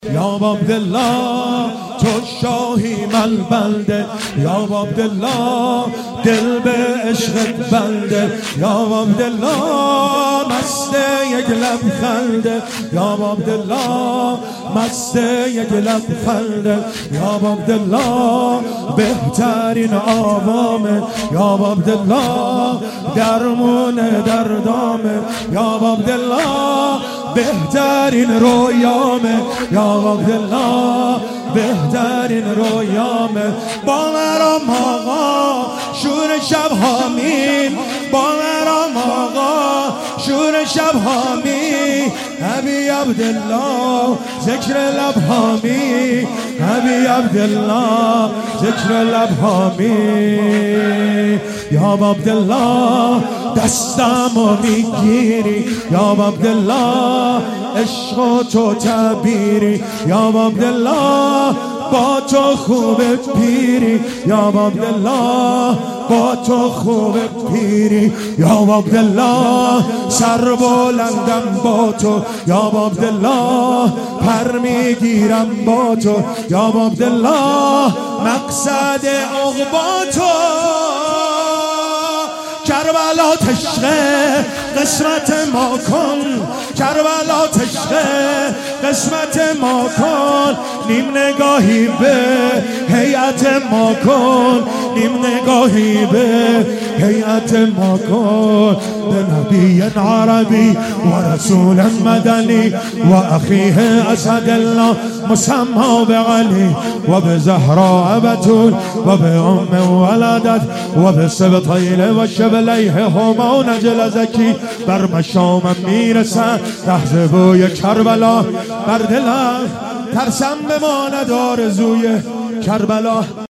یا عبدالله تو شاهی من بنده، یا عبدالله دل به عشقت بنده، یا عبدالله مست یک لبخنده، یا عبدالله مست یک لبخنده، یا عبدالله بهترین آوامه، یا عبدالله درمون دردامه، یا عبدالله بهترین رویامه، یا عبدالله بهترین رویامه. باورم آقا شور شب هامین، باورم آقا شور شب هامی، ابی عبدالله ذکر لب هامی، ابی عبدالله ذکر لب هامی. یا عبدالله دستمو میگیری، یا عبدالله عشق و تو تعبیری، یا عبدالله با تو خوب پیری، یا عبدالله با تو خوب پیری، یا عبدالله سر بلندم با تو، یا عبدالله پر میگیرم با تو، یا عبدالله مقصد عقبا تو. کربلا تشقه قسمت ما کن، کربلا تشقه قسمت ما کن، نیم نگاهی به هیئت ما کن، نیم نگاهی به هیئت ما کن. بنبی عربی و رسول مدنی و اخیه اسد الله مسمى بعلی و بزهراء بتول و بام ولدت و بسبطیل و شبلیه هما نجل زکی. بر مشامم میرسن لحظه بوی کربلا، بر دلم ترسم بماند آرزوی کربلا.